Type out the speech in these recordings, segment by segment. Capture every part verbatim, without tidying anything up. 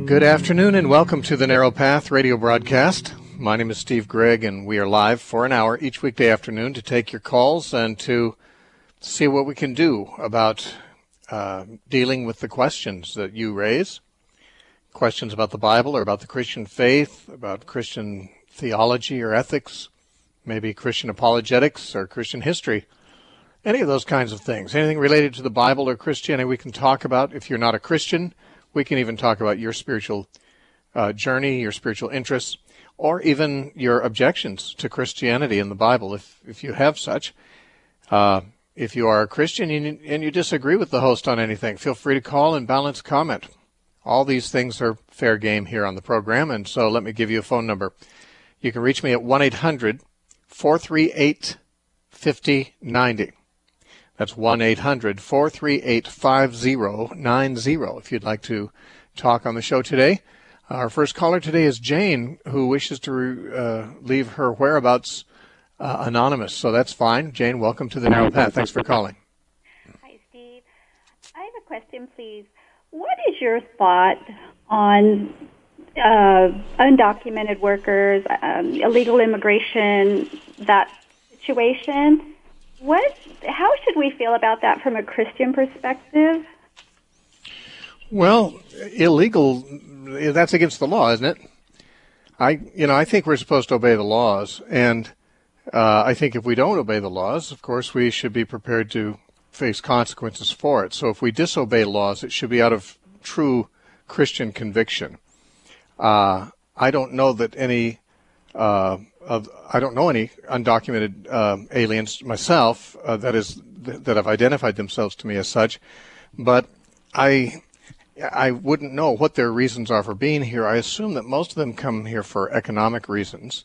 Good afternoon and welcome to the Narrow Path radio broadcast. My name is Steve Gregg and we are live for an hour each weekday afternoon to take your calls and to see what we can do about uh, dealing with the questions that you raise. Questions about the Bible or about the Christian faith, about Christian theology or ethics, maybe Christian apologetics or Christian history. Any of those kinds of things. Anything related to the Bible or Christianity we can talk about. If you're not a Christian, we can even talk about your spiritual uh, journey, your spiritual interests, or even your objections to Christianity in the Bible, if if you have such. Uh, if you are a Christian and you, and you disagree with the host on anything, feel free to call and balance comment. All these things are fair game here on the program, and so let me give you a phone number. You can reach me at one eight hundred, four three eight, five zero nine zero. That's one eight hundred, four three eight, five zero nine zero if you'd like to talk on the show today. Our first caller today is Jane, who wishes to uh, leave her whereabouts uh, anonymous, so that's fine. Jane, welcome to the Narrow Path. Thanks for calling. Hi, Steve. I have a question, please. What is your thought on uh, undocumented workers, um, illegal immigration, that situation? What? How should we feel about that from a Christian perspective? Well, illegal, that's against the law, isn't it? I, you know, I think we're supposed to obey the laws, and uh, I think if we don't obey the laws, of course, we should be prepared to face consequences for it. So if we disobey laws, it should be out of true Christian conviction. Uh, I don't know that any... Uh, Of, I don't know any undocumented uh, aliens myself uh, that is th- that have identified themselves to me as such, but I I wouldn't know what their reasons are for being here. I assume that most of them come here for economic reasons,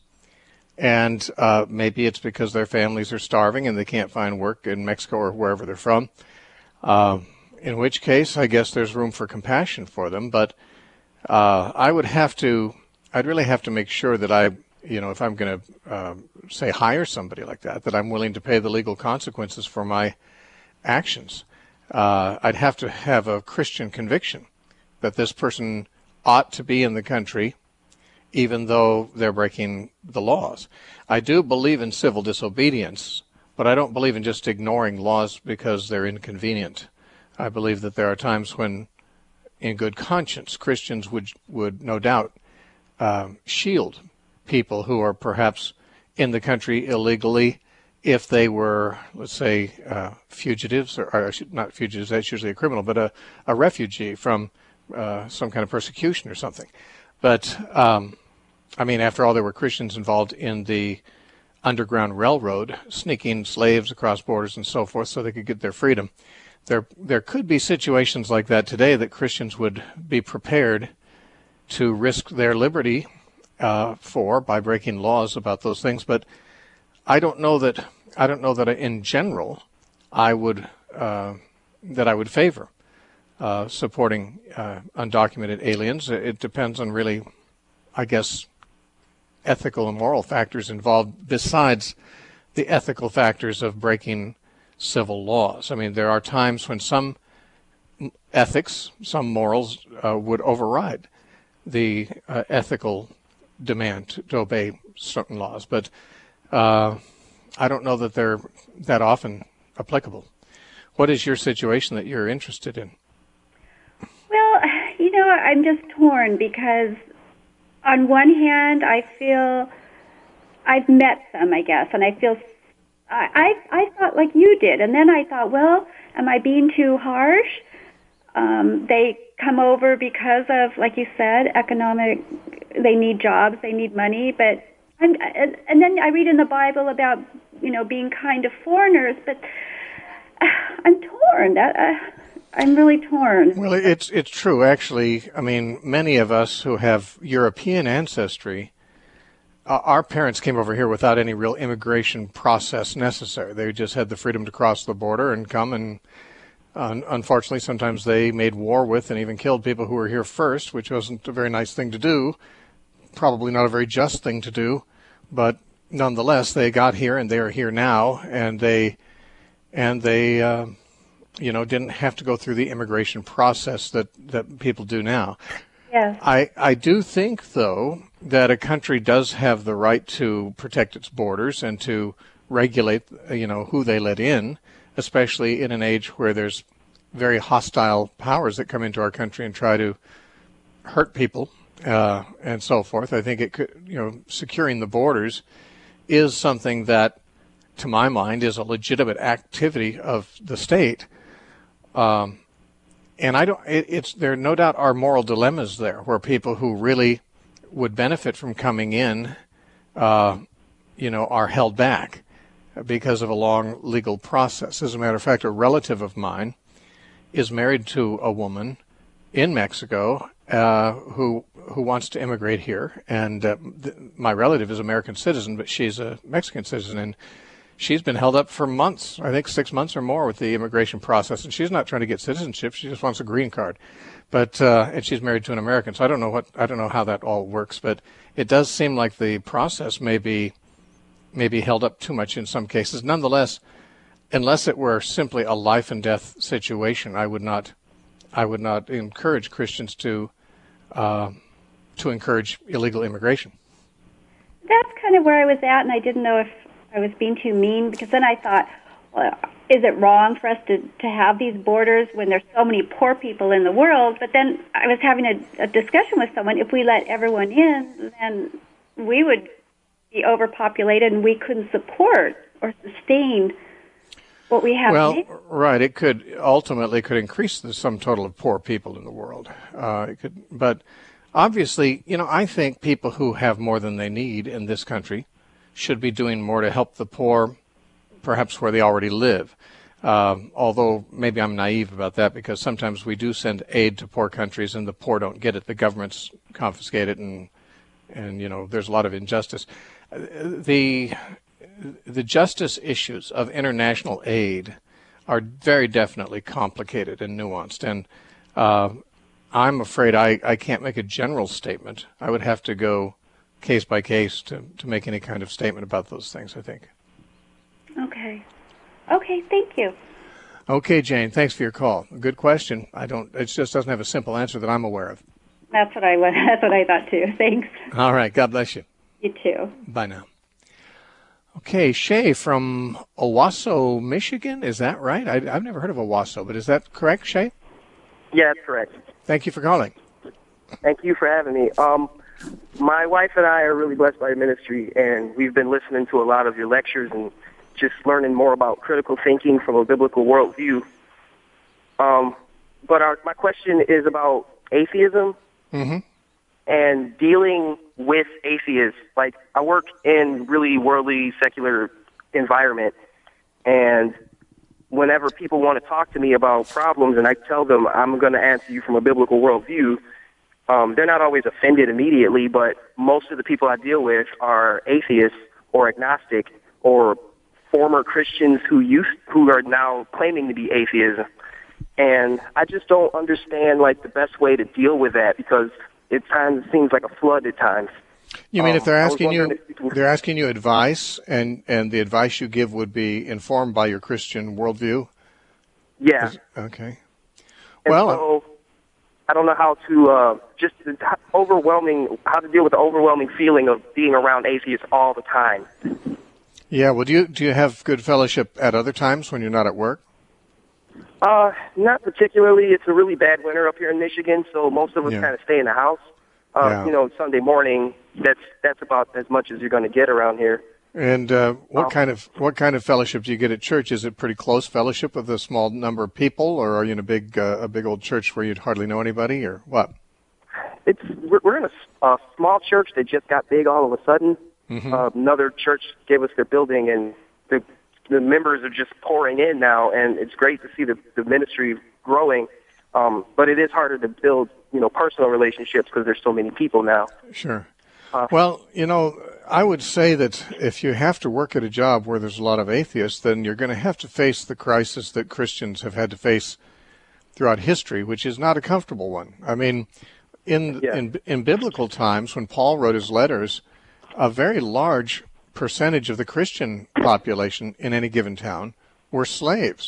and uh, maybe it's because their families are starving and they can't find work in Mexico or wherever they're from. Uh, in which case, I guess there's room for compassion for them. But uh, I would have to, I'd really have to make sure that I. You know, if I'm going to, uh, say, hire somebody like that, that I'm willing to pay the legal consequences for my actions. Uh, I'd have to have a Christian conviction that this person ought to be in the country, even though they're breaking the laws. I do believe in civil disobedience, but I don't believe in just ignoring laws because they're inconvenient. I believe that there are times when, in good conscience, Christians would, would no doubt uh, shield people who are perhaps in the country illegally if they were, let's say, uh, fugitives, or, or not fugitives, that's usually a criminal, but a, a refugee from uh, some kind of persecution or something. But, um, I mean, after all, there were Christians involved in the Underground Railroad, sneaking slaves across borders and so forth so they could get their freedom. There, there could be situations like that today that Christians would be prepared to risk their liberty Uh, for by breaking laws about those things, but I don't know that I don't know that in general I would uh, that I would favor uh, supporting uh, undocumented aliens. It depends on really, I guess, ethical and moral factors involved besides the ethical factors of breaking civil laws. I mean, there are times when some ethics, some morals uh, would override the uh, ethical demand to, to obey certain laws, but uh, I don't know that they're that often applicable. What is your situation that you're interested in? Well, you know, I'm just torn because on one hand, I feel I've met some, I guess, and I feel I, I, I thought like you did, and then I thought, well, am I being too harsh? Um, they come over because of, like you said, economic, they need jobs, they need money, but, I'm, and then I read in the Bible about, you know, being kind to foreigners, but I'm torn. That, uh, I'm really torn. Well, it's, it's true, actually. I mean, many of us who have European ancestry, uh, our parents came over here without any real immigration process necessary. They just had the freedom to cross the border and come and Uh, unfortunately, sometimes they made war with and even killed people who were here first, which wasn't a very nice thing to do, probably not a very just thing to do, but nonetheless, they got here and they are here now, and they, and they, uh, you know, didn't have to go through the immigration process that, that people do now. Yes. I, I do think, though, that a country does have the right to protect its borders and to regulate, you know, who they let in, especially in an age where there's very hostile powers that come into our country and try to hurt people uh, and so forth. I think it could, you know, securing the borders is something that, to my mind, is a legitimate activity of the state. Um, And I don't. It, it's there. No doubt, are moral dilemmas there, where people who really would benefit from coming in, uh, you know, are held back because of a long legal process. As a matter of fact, a relative of mine is married to a woman in Mexico uh, who who wants to immigrate here, and uh, th- my relative is an American citizen, but she's a Mexican citizen, and she's been held up for months, I think six months or more with the immigration process, and she's not trying to get citizenship. She just wants a green card. But, uh, and she's married to an American. So I don't know what, I don't know how that all works, but it does seem like the process may be, may be held up too much in some cases. Nonetheless, unless it were simply a life and death situation, I would not, I would not encourage Christians to, uh, to encourage illegal immigration. That's kind of where I was at, and I didn't know if I was being too mean, because then I thought, well, is it wrong for us to, to have these borders when there's so many poor people in the world? But then I was having a, a discussion with someone. If we let everyone in, then we would be overpopulated and we couldn't support or sustain what we have. Well, now. right. It could ultimately could increase the sum total of poor people in the world. Uh, it could, but obviously, you know, I think people who have more than they need in this country should be doing more to help the poor, perhaps where they already live. Um, although maybe I'm naive about that, because sometimes we do send aid to poor countries and the poor don't get it. The governments confiscate it, and and you know there's a lot of injustice. The the justice issues of international aid are very definitely complicated and nuanced, and uh, I'm afraid I, I can't make a general statement. I would have to go case by case to, to make any kind of statement about those things, I think. Okay. Okay, thank you. Okay, Jane, thanks for your call. Good question. I don't, it just doesn't have a simple answer that I'm aware of. That's what I was, that's what I thought too. Thanks. All right, God bless you. You too. Bye now. Okay, Shay from Owasso, Michigan, is that right? I, I've never heard of Owasso, but is that correct, Shay? Yeah, that's correct. Thank you for calling. Thank you for having me. Um, my wife and I are really blessed by your ministry, and we've been listening to a lot of your lectures and just learning more about critical thinking from a biblical worldview. Um, but our, my question is about atheism Mm-hmm. and dealing with atheists. Like, I work in really worldly, secular environment, and whenever people want to talk to me about problems and I tell them I'm going to answer you from a biblical worldview, um, they're not always offended immediately, but most of the people I deal with are atheists or agnostic or former Christians who used who are now claiming to be atheism. And I just don't understand, like, the best way to deal with that, because at times it seems like a flood at times. You mean um, if they're asking you, if you they're asking you advice, and, and the advice you give would be informed by your Christian worldview? Yeah. Is, okay. And Well, so I don't know how to uh, just the overwhelming how to deal with the overwhelming feeling of being around atheists all the time. yeah. Well, do you do you have good fellowship at other times when you're not at work? Uh, not particularly. It's a really bad winter up here in Michigan, so most of us Yeah. kind of stay in the house. Uh, Yeah. You know, Sunday morning. That's that's about as much as you're going to get around here. And uh, what Oh. kind of what kind of fellowship do you get at church? Is it pretty close fellowship with a small number of people, or are you in a big uh, a big old church where you'd hardly know anybody, or what? It's we're, we're in a, a small church that just got big all of a sudden. Mm-hmm. Uh, another church gave us their building, and the the members are just pouring in now, and it's great to see the, the ministry growing. Um, but it is harder to build, you know, personal relationships because there's so many people now. Sure. Uh, Well, you know, I would say that if you have to work at a job where there's a lot of atheists, then you're going to have to face the crisis that Christians have had to face throughout history, which is not a comfortable one. I mean, in Yeah. in, in biblical times, when Paul wrote his letters, a very large percentage of the Christian population in any given town were slaves.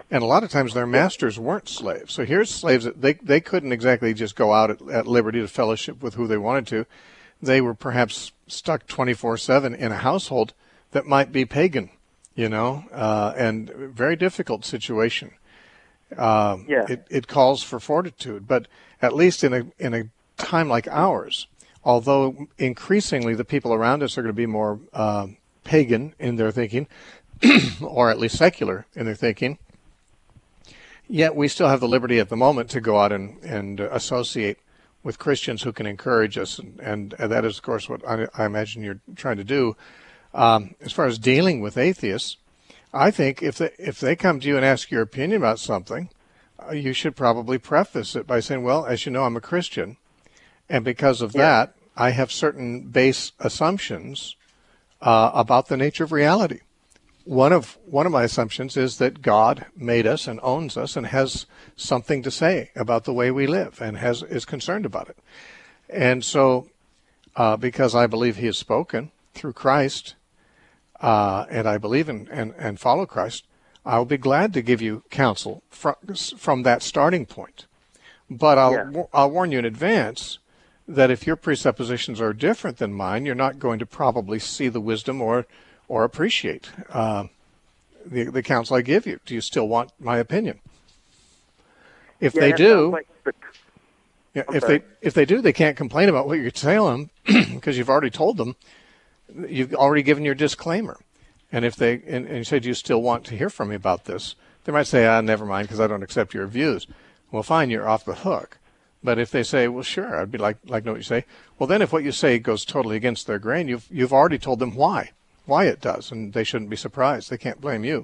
And a lot of times their masters weren't slaves. So here's slaves that they, they couldn't exactly just go out at, at liberty to fellowship with who they wanted to. They were perhaps stuck twenty-four seven in a household that might be pagan, you know, uh, and very difficult situation. Um, Yeah. it, it calls for fortitude, but at least in a in a time like ours, although increasingly the people around us are going to be more uh, pagan in their thinking, or at least secular in their thinking, yet we still have the liberty at the moment to go out and, and associate with Christians who can encourage us, and, and that is, of course, what I, I imagine you're trying to do. Um, as far as dealing with atheists, I think if they, if they come to you and ask your opinion about something, uh, you should probably preface it by saying, well, as you know, I'm a Christian, and because of Yeah. that, I have certain base assumptions uh, about the nature of reality. One of one of my assumptions is that God made us and owns us and has something to say about the way we live and has is concerned about it. And so, uh, because I believe He has spoken through Christ, uh, and I believe in and, and follow Christ, I'll be glad to give you counsel from from that starting point. But I'll Yeah. I'll warn you in advance that if your presuppositions are different than mine, you're not going to probably see the wisdom or or appreciate uh, the the counsel I give you. Do you still want my opinion? If Yeah, they that do, sounds like the- yeah, I'm if sorry. they if they do, they can't complain about what you're telling them because you've already told them. You've already given your disclaimer. And if they and, and you say, do you still want to hear from me about this? They might say, ah, never mind, because I don't accept your views. Well, fine, you're off the hook. But if they say, well, sure, I'd be like like know what you say. Well, then if what you say goes totally against their grain, you've you've already told them why. why it does, and they shouldn't be surprised. They can't blame you.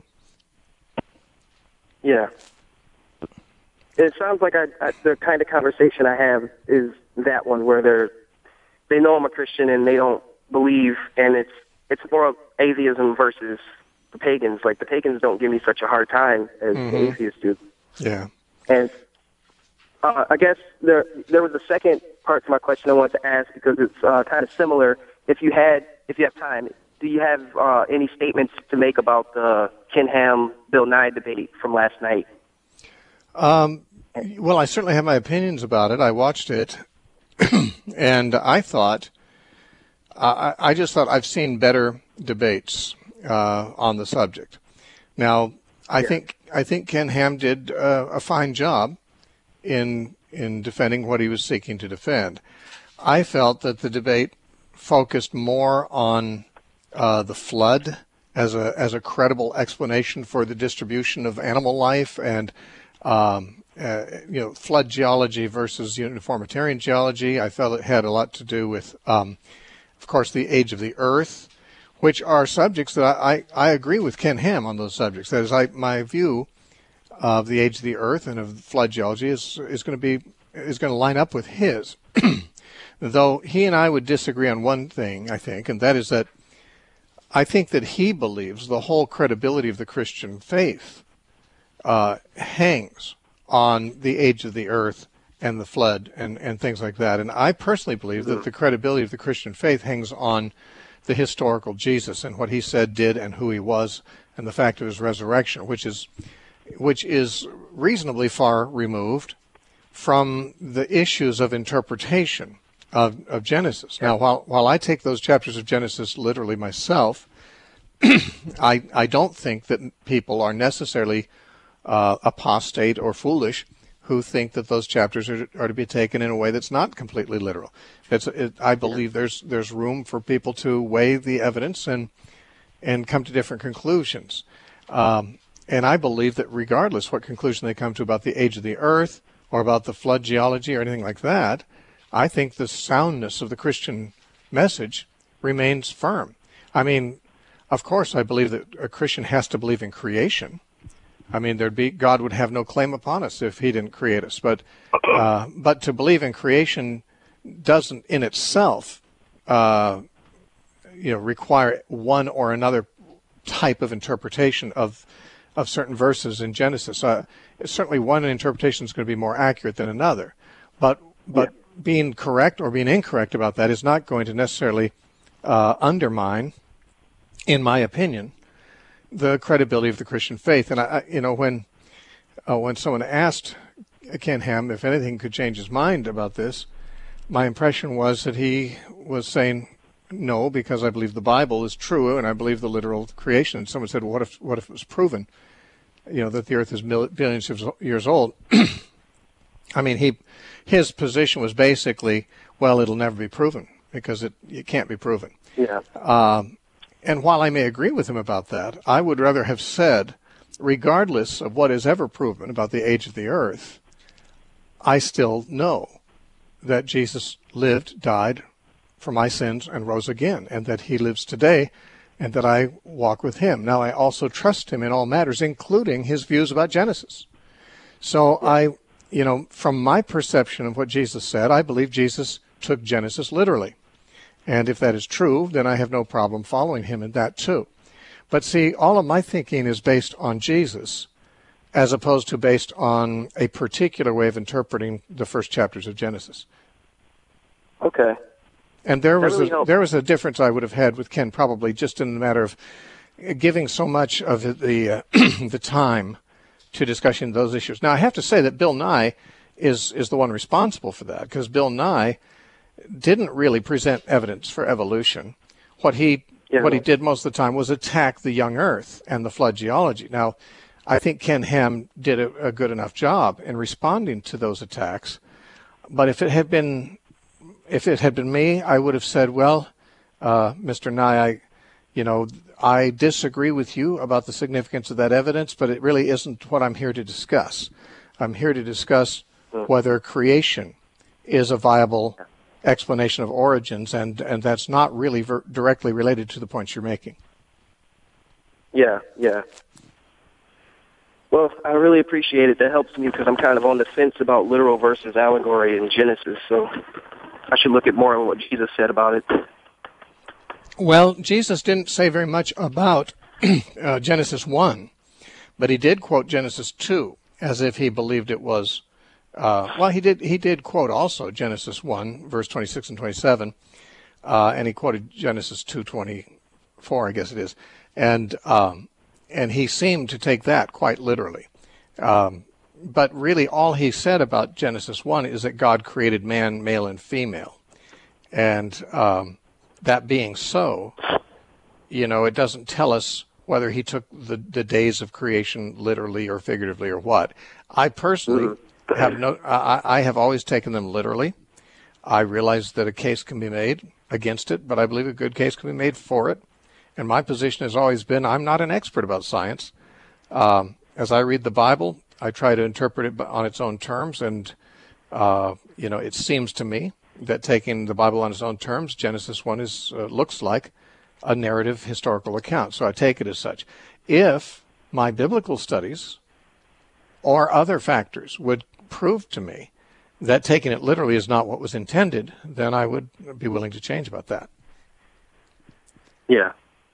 Yeah. It sounds like I, I, the kind of conversation I have is that one where they're they know I'm a Christian and they don't believe, and it's it's more of atheism versus the pagans. Like the pagans don't give me such a hard time as Mhm. the atheists do. Yeah. And uh, I guess there there was a second part to my question I wanted to ask because it's uh, kind of similar. If you had if you have time, do you have uh, any statements to make about the Ken Ham Bill Nye debate from last night? Um, well, I certainly have my opinions about it. I watched it, and I thought, I, I just thought I've seen better debates uh, on the subject. Now, I Yeah. think I think Ken Ham did uh, a fine job in in defending what he was seeking to defend. I felt that the debate focused more on uh, the flood as a as a credible explanation for the distribution of animal life and um, uh, you know flood geology versus uniformitarian geology. I felt it had a lot to do with, um, of course, the age of the Earth, which are subjects that I, I, I agree with Ken Ham on those subjects. That is, I, my view of the age of the Earth and of flood geology is is going to be is going to line up with his. Though he and I would disagree on one thing, I think, and that is that I think that he believes the whole credibility of the Christian faith uh, hangs on the age of the earth and the flood and, and things like that. And I personally believe that the credibility of the Christian faith hangs on the historical Jesus and what he said, did, and who he was, and the fact of his resurrection, which is which is reasonably far removed from the issues of interpretation of, of Genesis. Now, while while I take those chapters of Genesis literally myself, I I don't think that people are necessarily uh, apostate or foolish who think that those chapters are, are to be taken in a way that's not completely literal. It's it, I believe there's there's room for people to weigh the evidence and and come to different conclusions. Um, and I believe that regardless what conclusion they come to about the age of the earth or about the flood geology or anything like that, I think the soundness of the Christian message remains firm. I mean, of course, I believe that a Christian has to believe in creation. I mean, there'd be God would have no claim upon us if He didn't create us. But uh, but to believe in creation doesn't, in itself, uh, you know, require one or another type of interpretation of of certain verses in Genesis. Uh, certainly, one interpretation is going to be more accurate than another. But but Yeah. being correct or being incorrect about that is not going to necessarily uh, undermine, in my opinion, the credibility of the Christian faith. And I, I you know, when uh, when someone asked Ken Ham if anything could change his mind about this, my impression was that he was saying no, because I believe the Bible is true and I believe the literal creation. And someone said, well, what if what if it was proven, you know, that the earth is mil- billions of years old? I mean, he his position was basically, well, it'll never be proven because it, it can't be proven. Yeah. Um, and while I may agree with him about that, I would rather have said, regardless of what is ever proven about the age of the earth, I still know that Jesus lived, died for my sins, and rose again, and that he lives today, and that I walk with him. Now, I also trust him in all matters, including his views about Genesis. So yeah. I, you know, from my perception of what Jesus said, I believe Jesus took Genesis literally. And if that is true, then I have no problem following him in that too. But see, all of my thinking is based on Jesus, as opposed to based on a particular way of interpreting the first chapters of Genesis. Okay. And there was really a, there was a difference I would have had with Ken, probably just in the matter of giving so much of the the, uh, the time to discussing those issues. Now, I have to say that Bill Nye is is the one responsible for that, because Bill Nye didn't really present evidence for evolution. What he yeah. what he did most of the time was attack the young Earth and the flood geology. Now, I think Ken Ham did a, a good enough job in responding to those attacks. But if it had been if it had been me, I would have said, well, uh, Mister Nye, I, you know, I disagree with you about the significance of that evidence, but it really isn't what I'm here to discuss. I'm here to discuss whether creation is a viable explanation of origins, and, and that's not really ver- directly related to the points you're making. Yeah, yeah. Well, I really appreciate it. That helps me because I'm kind of on the fence about literal versus allegory in Genesis, so I should look at more of what Jesus said about it. Well, Jesus didn't say very much about uh, Genesis one, but he did quote Genesis two as if he believed it was. Uh, well, he did. He did quote also Genesis one, verse twenty-six and twenty-seven, uh, and he quoted Genesis two twenty-four, I guess it is, and um, and he seemed to take that quite literally. Um, but really, all he said about Genesis one is that God created man, male and female, and um, that being so, you know, it doesn't tell us whether he took the, the days of creation literally or figuratively or what. I personally have no, I, I have always taken them literally. I realize that a case can be made against it, but I believe a good case can be made for it. And my position has always been, I'm not an expert about science. Um, as I read the Bible, I try to interpret it on its own terms, and, uh, you know, it seems to me that taking the Bible on its own terms, Genesis one is uh, looks like a narrative historical account. So I take it as such. If my biblical studies or other factors would prove to me that taking it literally is not what was intended, then I would be willing to change about that. Yeah.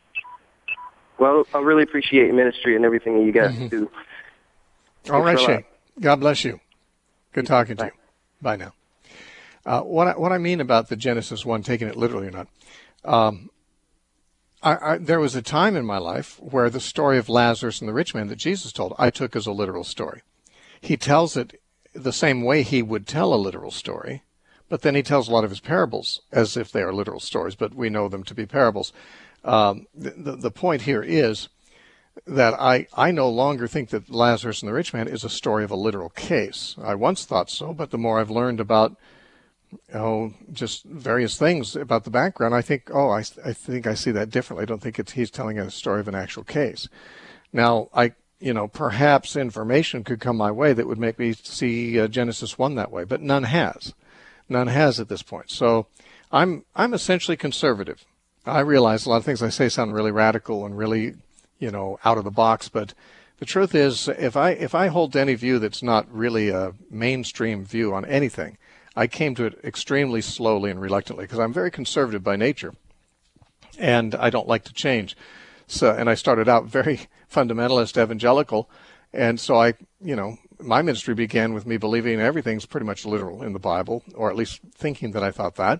Well, I really appreciate your ministry and everything that you guys mm-hmm. do. All right, Shane. God bless you. Good talking Bye. to you. Bye now. Uh, what I, what I mean about the Genesis one, taking it literally or not, um, I, I, there was a time in my life where the story of Lazarus and the rich man that Jesus told, I took as a literal story. He tells it the same way he would tell a literal story, but then he tells a lot of his parables as if they are literal stories, but we know them to be parables. Um, the, the, the point here is that I, I no longer think that Lazarus and the rich man is a story of a literal case. I once thought so, but the more I've learned about oh, just various things about the background, I think, oh, I, I think I see that differently. I don't think it's, he's telling a story of an actual case. Now, I, you know, perhaps information could come my way that would make me see uh, Genesis one that way, but none has. None has at this point. So I'm, I'm essentially conservative. I realize a lot of things I say sound really radical and really, you know, out of the box, but the truth is, if I, if I hold to any view that's not really a mainstream view on anything, I came to it extremely slowly and reluctantly because I'm very conservative by nature, and I don't like to change. So, and I started out very fundamentalist evangelical, and so I, you know, my ministry began with me believing everything's pretty much literal in the Bible, or at least thinking that I thought that.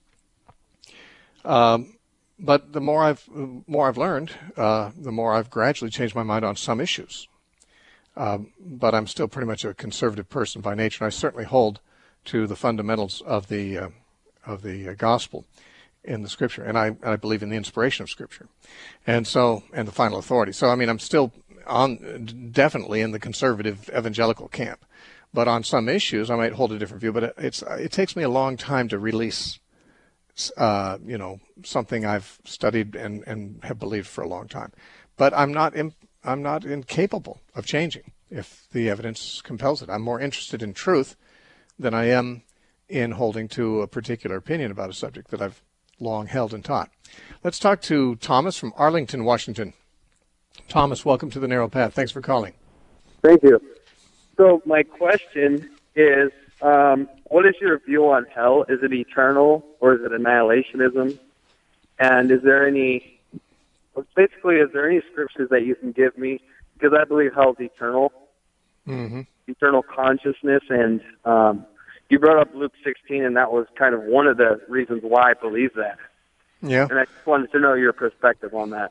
Um, but the more I've more I've learned, uh, the more I've gradually changed my mind on some issues. Um, but I'm still pretty much a conservative person by nature, and I certainly hold to the fundamentals of the uh, of the uh, gospel in the Scripture, and I I believe in the inspiration of Scripture, and so and the final authority. So I mean, I'm still on definitely in the conservative evangelical camp, but on some issues I might hold a different view. But it, it's it takes me a long time to release, uh, you know, something I've studied and and have believed for a long time. But I'm not imp- I'm not incapable of changing if the evidence compels it. I'm more interested in truth than I am in holding to a particular opinion about a subject that I've long held and taught. Let's talk to Thomas from Arlington, Washington. Thomas, welcome to the Narrow Path. Thanks for calling. Thank you. So my question is, um, what is your view on hell? Is it eternal or is it annihilationism? And is there any, basically, is there any scriptures that you can give me? Because I believe hell is eternal, mm-hmm. eternal consciousness. And um, you brought up Luke sixteen, and that was kind of one of the reasons why I believe that. Yeah. And I just wanted to know your perspective on that.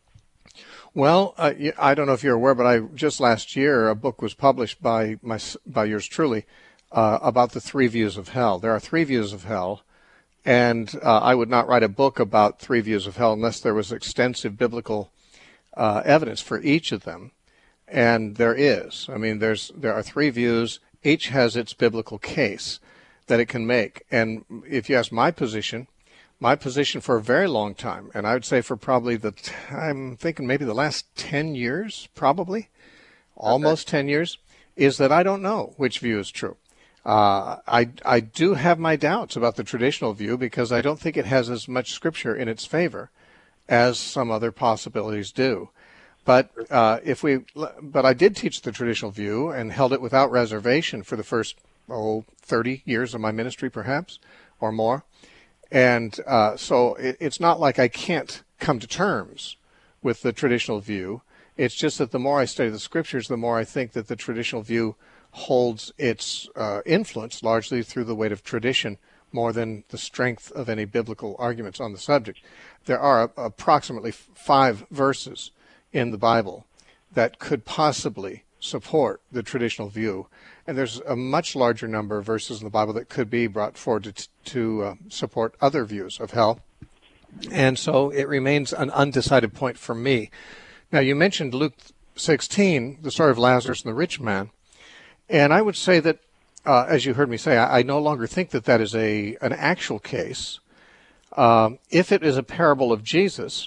Well, uh, I don't know if you're aware, but I just last year a book was published by my by yours truly uh, about the three views of hell. There are three views of hell, and uh, I would not write a book about three views of hell unless there was extensive biblical uh, evidence for each of them, and there is. I mean, there's there are three views. Each has its biblical case that it can make, and if you ask my position. My position for a very long time, and I would say for probably the, t- I'm thinking maybe the last ten years, probably, almost okay. ten years, is that I don't know which view is true. Uh, I, I do have my doubts about the traditional view because I don't think it has as much scripture in its favor as some other possibilities do. But uh, if we, but I did teach the traditional view and held it without reservation for the first, oh, thirty years of my ministry, perhaps, or more. And uh, so it, it's not like I can't come to terms with the traditional view. It's just that the more I study the scriptures, the more I think that the traditional view holds its uh, influence largely through the weight of tradition more than the strength of any biblical arguments on the subject. There are a, approximately five verses in the Bible that could possibly support the traditional view. And there's a much larger number of verses in the Bible that could be brought forward to, to uh, support other views of hell. And so it remains an undecided point for me. Now, you mentioned Luke sixteen, the story of Lazarus and the rich man. And I would say that, uh, as you heard me say, I, I no longer think that that is a an actual case. Um, if it is a parable of Jesus,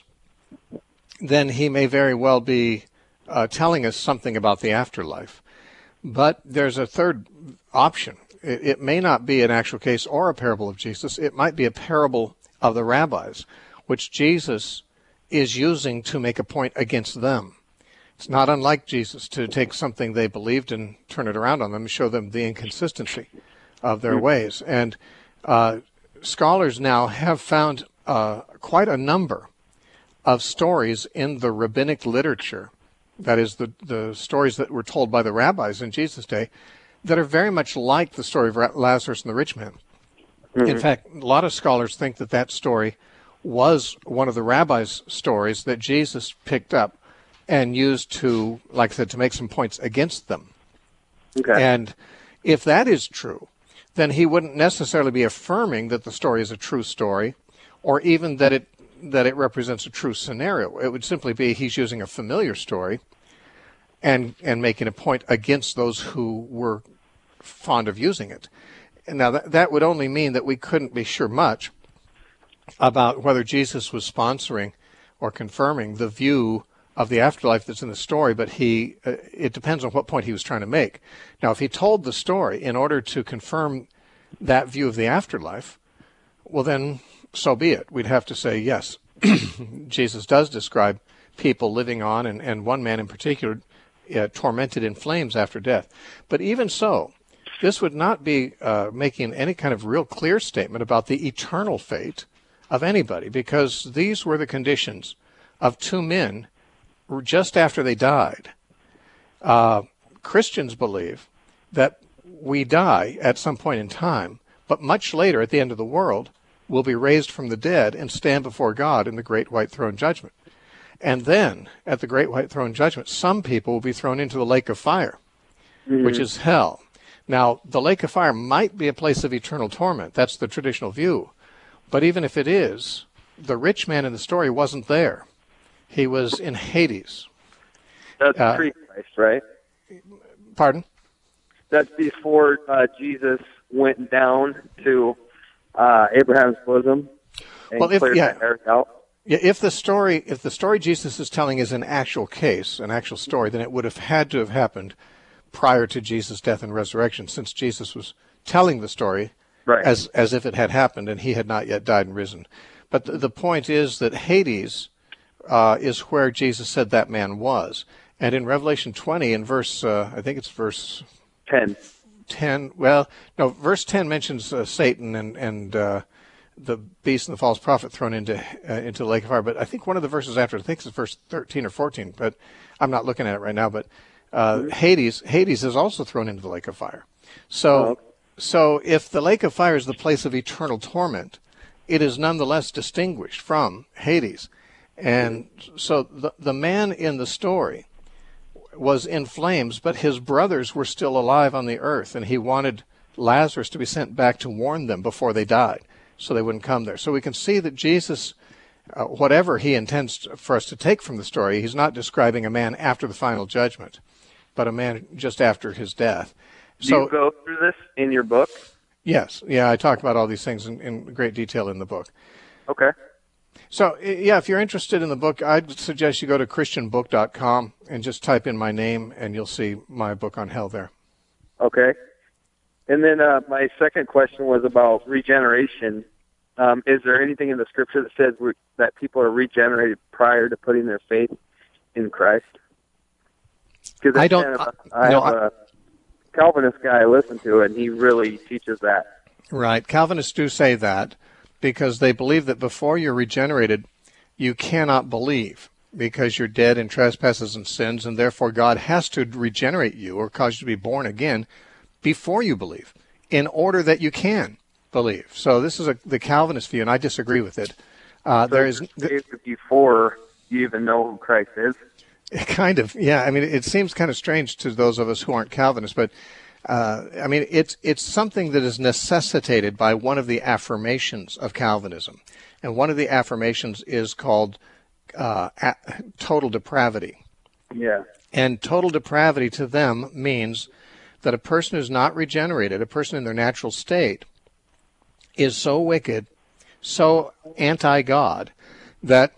then he may very well be uh, telling us something about the afterlife. But there's a third option. It, it may not be an actual case or a parable of Jesus. It might be a parable of the rabbis, which Jesus is using to make a point against them. It's not unlike Jesus to take something they believed and turn it around on them and show them the inconsistency of their ways. And uh, scholars now have found uh, quite a number of stories in the rabbinic literature, that is, the, the stories that were told by the rabbis in Jesus' day, that are very much like the story of Lazarus and the rich man. Mm-hmm. In fact, a lot of scholars think that that story was one of the rabbis' stories that Jesus picked up and used to, like I said, to make some points against them. Okay. And if that is true, then he wouldn't necessarily be affirming that the story is a true story, or even that it that it represents a true scenario. It would simply be he's using a familiar story and and making a point against those who were fond of using it. And now, that, that would only mean that we couldn't be sure much about whether Jesus was sponsoring or confirming the view of the afterlife that's in the story, but he uh, it depends on what point he was trying to make. Now, if he told the story in order to confirm that view of the afterlife, well, then so be it. We'd have to say, yes, Jesus does describe people living on, and, and one man in particular uh, tormented in flames after death. But even so, this would not be uh, making any kind of real clear statement about the eternal fate of anybody, because these were the conditions of two men just after they died. Uh, Christians believe that we die at some point in time, but much later, at the end of the world, will be raised from the dead and stand before God in the great white throne judgment. And then, at the Great White Throne Judgment, some people will be thrown into the lake of fire, mm-hmm. which is hell. Now, the lake of fire might be a place of eternal torment. That's the traditional view. But even if it is, the rich man in the story wasn't there. He was in Hades. That's uh, pre-Christ, right? Pardon? That's before uh, Jesus went down to uh, Abraham's bosom and well, if, cleared yeah. the earth out. Yeah, if the story if the story Jesus is telling is an actual case, an actual story, then it would have had to have happened prior to Jesus' death and resurrection, since Jesus was telling the story right. as as if it had happened and he had not yet died and risen. But the, the point is that Hades uh, is where Jesus said that man was. And in Revelation twenty, in verse, uh, I think it's verse ten. ten, well, no, verse ten mentions uh, Satan and, and uh, the beast and the false prophet thrown into uh, into the lake of fire. But I think one of the verses after, I think it's verse thirteen or fourteen, but I'm not looking at it right now. But uh, mm-hmm. Hades Hades is also thrown into the lake of fire. So, oh. so if the lake of fire is the place of eternal torment, it is nonetheless distinguished from Hades. And so the the man in the story was in flames, but his brothers were still alive on the earth, and he wanted Lazarus to be sent back to warn them before they died, so they wouldn't come there. So we can see that Jesus, uh, whatever he intends for us to take from the story, he's not describing a man after the final judgment, but a man just after his death. Do so, you go through this in your book? Yes. Yeah, I talk about all these things in, in great detail in the book. Okay. So, yeah, if you're interested in the book, I'd suggest you go to christian book dot com and just type in my name, and you'll see my book on hell there. Okay. And then uh, my second question was about regeneration. Um, is there anything in the scripture that says we that people are regenerated prior to putting their faith in Christ? Because I don't. Kind of a, I, I no, have a Calvinist guy I listen to, and he really teaches that. Right. Calvinists do say that, because they believe that before you're regenerated, you cannot believe, because you're dead in trespasses and sins, and therefore God has to regenerate you or cause you to be born again before you believe, in order that you can believe. So this is a, the Calvinist view, and I disagree with it. Uh, so there is before you even know who Christ is. Kind of, yeah. I mean, it seems kind of strange to those of us who aren't Calvinists, but Uh, I mean, it's it's something that is necessitated by one of the affirmations of Calvinism, and one of the affirmations is called uh, a- total depravity. Yeah. And total depravity to them means that a person who's not regenerated, a person in their natural state, is so wicked, so anti-God, that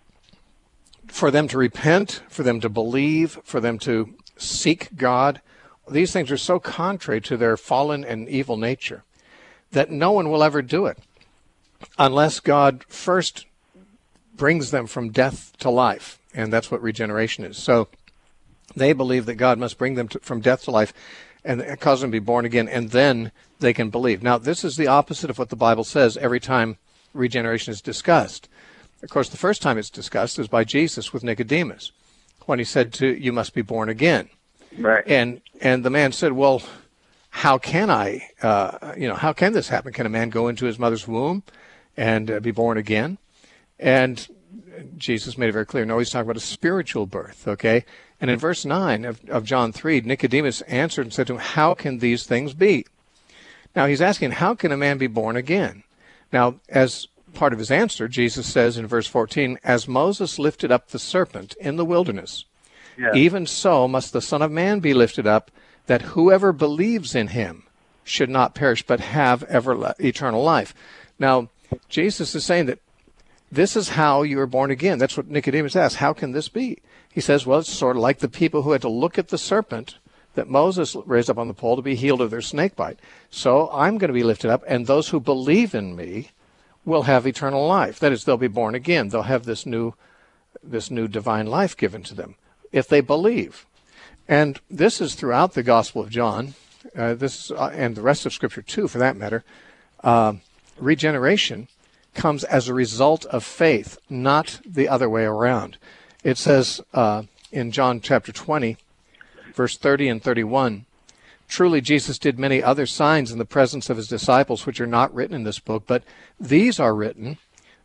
for them to repent, for them to believe, for them to seek God, these things are so contrary to their fallen and evil nature that no one will ever do it unless God first brings them from death to life. And that's what regeneration is. So they believe that God must bring them to, from death to life and cause them to be born again, and then they can believe. Now, this is the opposite of what the Bible says every time regeneration is discussed. Of course, the first time it's discussed is by Jesus with Nicodemus, when he said to, you must be born again. Right. And and the man said, well, how can I, uh, you know, how can this happen? Can a man go into his mother's womb and uh, be born again? And Jesus made it very clear. No, he's talking about a spiritual birth, okay? And in verse nine of, of John three, Nicodemus answered and said to him, how can these things be? Now, he's asking, how can a man be born again? Now, as part of his answer, Jesus says in verse fourteen, as Moses lifted up the serpent in the wilderness, yeah. even so must the Son of Man be lifted up, that whoever believes in him should not perish, but have ever eternal life. Now, Jesus is saying that this is how you are born again. That's what Nicodemus asked. How can this be? He says, well, it's sort of like the people who had to look at the serpent that Moses raised up on the pole to be healed of their snake bite. So I'm going to be lifted up, and those who believe in me will have eternal life. That is, they'll be born again. They'll have this new, this new divine life given to them if they believe. And this is throughout the Gospel of John, uh, this uh, and the rest of Scripture too, for that matter. Uh, regeneration comes as a result of faith, not the other way around. It says uh, in John chapter twenty, verse thirty and thirty-one, truly Jesus did many other signs in the presence of his disciples, which are not written in this book, but these are written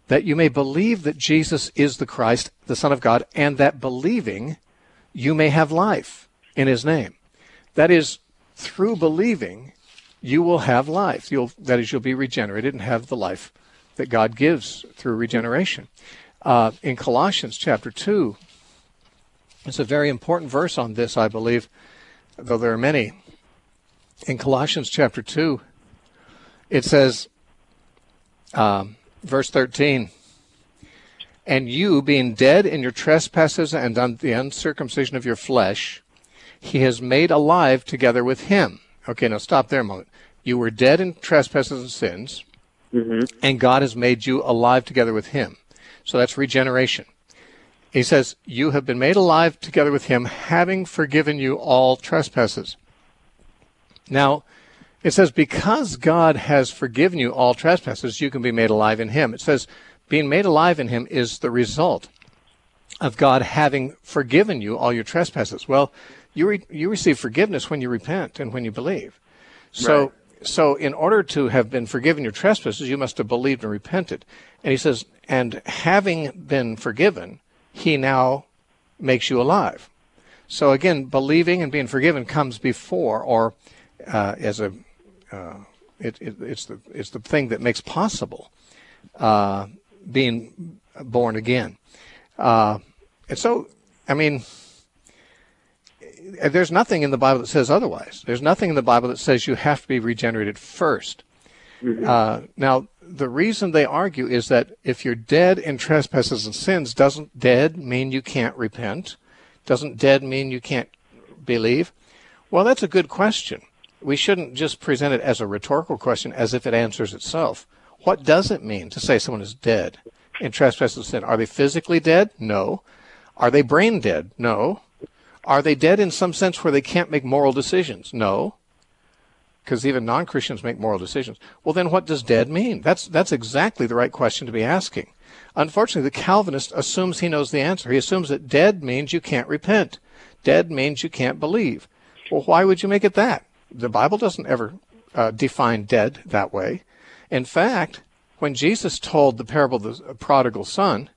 that you may believe that Jesus is the Christ, the Son of God, and that believing you may have life in his name. That is, through believing, you will have life. You'll, that is, you'll be regenerated and have the life that God gives through regeneration. Uh, in Colossians chapter two, it's a very important verse on this, I believe, though there are many. In Colossians chapter two, it says, um, verse thirteen, and you, being dead in your trespasses and on the uncircumcision of your flesh, he has made alive together with him. Okay, now stop there a moment. You were dead in trespasses and sins, mm-hmm. and God has made you alive together with him. So that's regeneration. He says, you have been made alive together with him, having forgiven you all trespasses. Now, it says, because God has forgiven you all trespasses, you can be made alive in him. It says, being made alive in him is the result of God having forgiven you all your trespasses. Well, you re- you receive forgiveness when you repent and when you believe. So, right. so in order to have been forgiven your trespasses, you must have believed and repented. And he says, and having been forgiven, he now makes you alive. So again, believing and being forgiven comes before, or uh, as a, uh, it, it, it's the it's the thing that makes possible uh, being born again. Uh, and so, I mean, there's nothing in the Bible that says otherwise. There's nothing in the Bible that says you have to be regenerated first. Mm-hmm. Uh, now, the reason they argue is that if you're dead in trespasses and sins, doesn't dead mean you can't repent? Doesn't dead mean you can't believe? Well, that's a good question. We shouldn't just present it as a rhetorical question as if it answers itself. What does it mean to say someone is dead in trespasses and sin? Are they physically dead? No. Are they brain dead? No. Are they dead in some sense where they can't make moral decisions? No. Because even non-Christians make moral decisions. Well, then what does dead mean? That's that's exactly the right question to be asking. Unfortunately, the Calvinist assumes he knows the answer. He assumes that dead means you can't repent. Dead means you can't believe. Well, why would you make it that? The Bible doesn't ever uh, define dead that way. In fact, when Jesus told the parable of the prodigal son,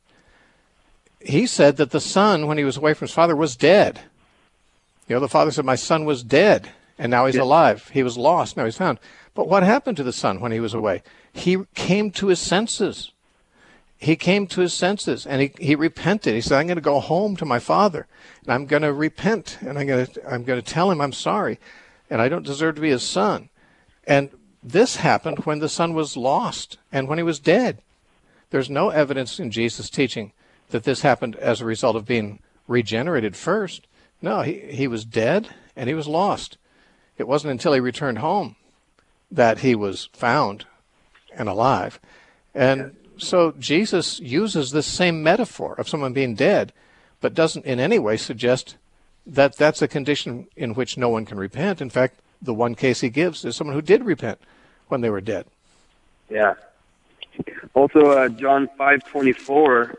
he said that the son, when he was away from his father, was dead. You know, the father said, my son was dead, and now he's yeah. alive. He was lost, now he's found. But what happened to the son when he was away? He came to his senses. He came to his senses, and he, he repented. He said, I'm going to go home to my father, and I'm going to repent, and I'm going to I'm going to tell him I'm sorry, and I don't deserve to be his son. And this happened when the son was lost and when he was dead. There's no evidence in Jesus' teaching that this happened as a result of being regenerated first. No, he, he was dead and he was lost. It wasn't until he returned home that he was found and alive. And so Jesus uses this same metaphor of someone being dead, but doesn't in any way suggest that that's a condition in which no one can repent. In fact, the one case he gives is someone who did repent when they were dead. Yeah. Also, uh, John five twenty-four,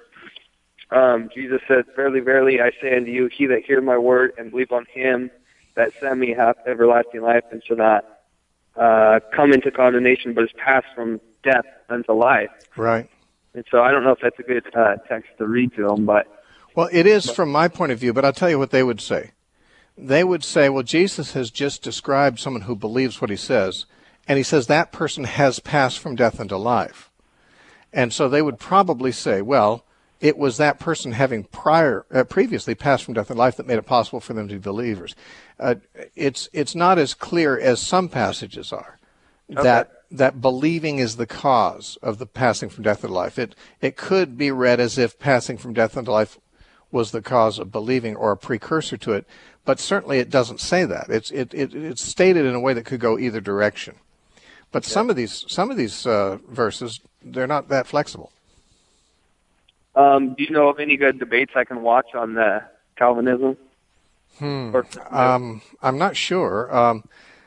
um, Jesus said, verily, verily, I say unto you, he that heareth my word and believe on him that sent me hath everlasting life, and shall not uh, come into condemnation, but is passed from death unto life. Right. And so I don't know if that's a good uh, text to read to them, but... Well, it is from my point of view, but I'll tell you what they would say. They would say, well, Jesus has just described someone who believes what he says, and he says that person has passed from death into life. And so they would probably say, well, it was that person having prior, uh, previously passed from death into life that made it possible for them to be believers. Uh, it's it's not as clear as some passages are okay. that that believing is the cause of the passing from death into life. It it could be read as if passing from death into life was the cause of believing or a precursor to it, but certainly it doesn't say that. It's it, it it's stated in a way that could go either direction. But yeah. some of these some of these uh, verses, they're not that flexible. Um, do you know of any good debates I can watch on the Calvinism? Hmm. Or, um, I'm not sure. Um,